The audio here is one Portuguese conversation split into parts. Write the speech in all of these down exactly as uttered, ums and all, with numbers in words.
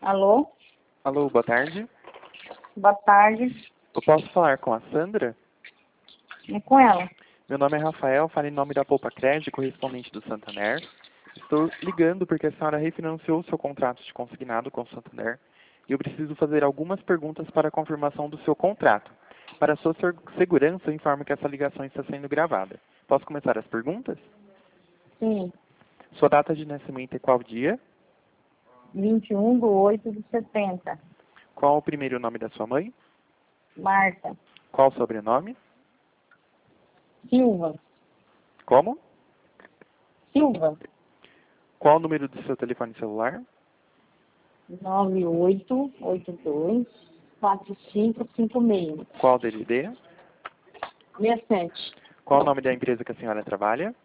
Alô? Alô, boa tarde. Boa tarde. Eu posso falar com a Sandra? É com ela. Meu nome é Rafael, falo em nome da Poupa Crédito, correspondente do Santander. Estou ligando porque a senhora refinanciou o seu contrato de consignado com o Santander e eu preciso fazer algumas perguntas para a confirmação do seu contrato. Para sua ser- segurança, eu informo que essa ligação está sendo gravada. Posso começar as perguntas? Sim. Sua data de nascimento é qual dia? vinte e um de oito de setenta. Qual o primeiro nome da sua mãe? Marta. Qual o sobrenome? Silva. Como? Silva. Qual o número do seu telefone celular? nove oito oito dois quatro cinco cinco seis. Qual o D D D? sessenta e sete. Qual o nome da empresa que a senhora trabalha?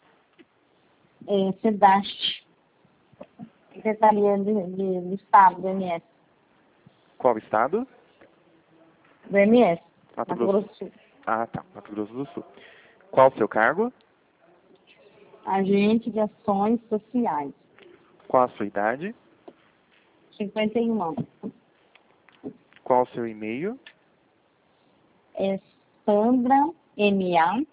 É, Sedaste. Secretaria de, de, do Estado, do M S. Qual estado? Do M S. Mato Mato Grosso. Grosso do Sul. Ah, tá. Mato Grosso do Sul. Qual o seu cargo? Agente de Ações Sociais. Qual a sua idade? cinquenta e um anos. Qual o seu e-mail? É Sandra M A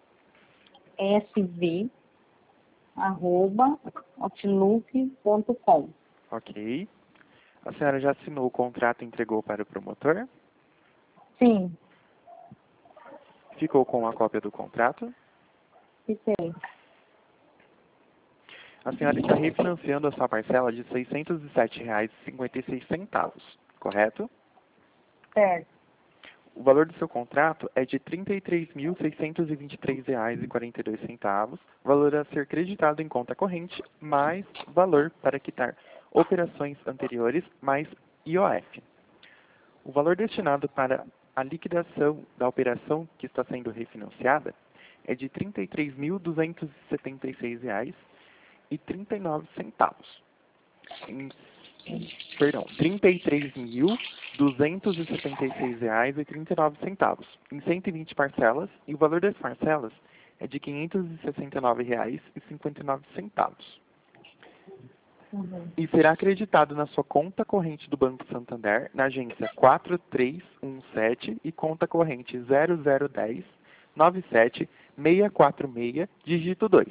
S V arroba outlook ponto com. Ok. A senhora já assinou o contrato e entregou para o promotor? Sim, Ficou com a cópia do contrato? fiquei. A senhora está refinanciando a sua parcela de seiscentos e sete reais e cinquenta e seis centavos, correto? Certo. O valor do seu contrato é de trinta e três mil, seiscentos e vinte e três reais e quarenta e dois centavos, valor a ser creditado em conta corrente, mais valor para quitar operações anteriores, mais I O F. O valor destinado para a liquidação da operação que está sendo refinanciada é de trinta e três mil, duzentos e setenta e seis reais e trinta e nove centavos. Em Perdão, trinta e três mil, duzentos e setenta e seis reais e trinta e nove centavos, em cento e vinte parcelas, e o valor das parcelas é de quinhentos e sessenta e nove reais e cinquenta e nove centavos. Uhum. E será acreditado na sua conta corrente do Banco Santander, na agência quatro três um sete e conta corrente zero zero um zero nove sete seis quatro seis, dígito dois.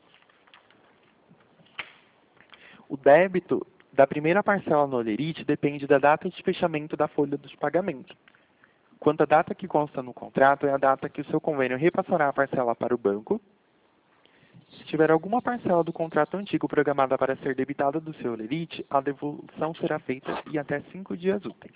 O débito da primeira parcela no Olerite depende da data de fechamento da folha de pagamento. Quanto à data que consta no contrato, é a data que o seu convênio repassará a parcela para o banco. Se tiver alguma parcela do contrato antigo programada para ser debitada do seu Olerite, a devolução será feita em até cinco dias úteis.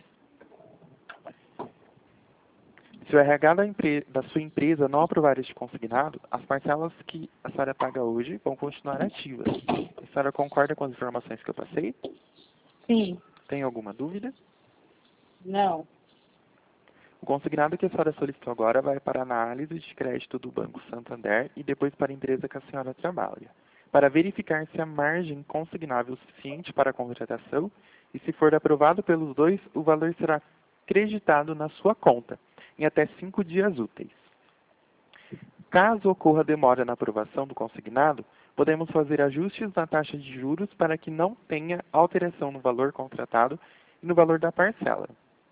Se o R H da, empre- da sua empresa não aprovar este consignado, as parcelas que a senhora paga hoje vão continuar ativas. A senhora concorda com as informações que eu passei? Sim. Tem alguma dúvida? Não. O consignado que a senhora solicitou agora vai para a análise de crédito do Banco Santander e depois para a empresa que a senhora trabalha, para verificar se a margem consignável é suficiente para a contratação e, se for aprovado pelos dois, o valor será creditado na sua conta em até cinco dias úteis. Caso ocorra demora na aprovação do consignado, podemos fazer ajustes na taxa de juros para que não tenha alteração no valor contratado e no valor da parcela.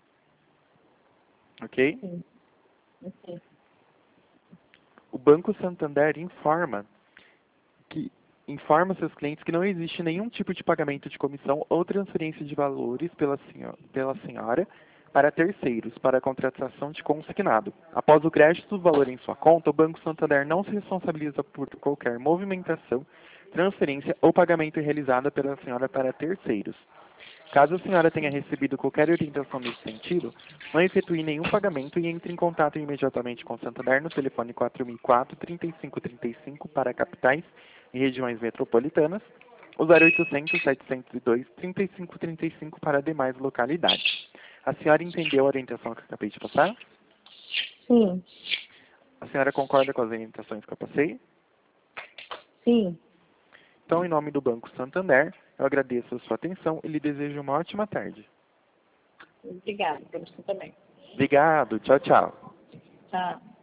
Ok? Sim. Ok. O Banco Santander informa que informa seus clientes que não existe nenhum tipo de pagamento de comissão ou transferência de valores pela senhora, pela senhora para terceiros para a contratação de consignado. Após o crédito do valor em sua conta, o Banco Santander não se responsabiliza por qualquer movimentação, transferência ou pagamento realizada pela senhora para terceiros. Caso a senhora tenha recebido qualquer orientação nesse sentido, não efetue nenhum pagamento e entre em contato imediatamente com o Santander no telefone quatro mil e quatro, trinta e cinco trinta e cinco para capitais e regiões metropolitanas, o zero oitocentos, setecentos e dois, trinta e cinco trinta e cinco para demais localidades. A senhora entendeu a orientação que eu acabei de passar? Sim. A senhora concorda com as orientações que eu passei? Sim. Então, em nome do Banco Santander, eu agradeço a sua atenção e lhe desejo uma ótima tarde. Obrigada. Para você também. Obrigado. Tchau, tchau. Tchau.